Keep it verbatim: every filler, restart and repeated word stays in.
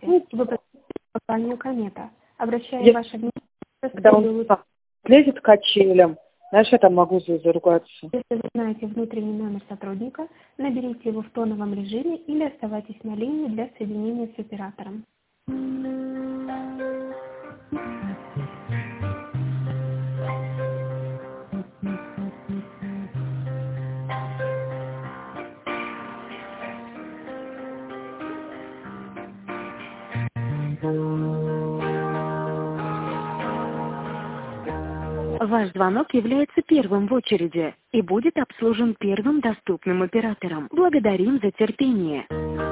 Вы позвоните в компанию «Комета». Обращаем Я- ваше внимание, что Когда он следует- лезет к качелям, знаешь, я там могу за- заругаться. Если вы знаете внутренний номер сотрудника, наберите его в тоновом режиме или оставайтесь на линии для соединения с оператором. Ваш звонок является первым в очереди и будет обслужен первым доступным оператором. Благодарим за терпение.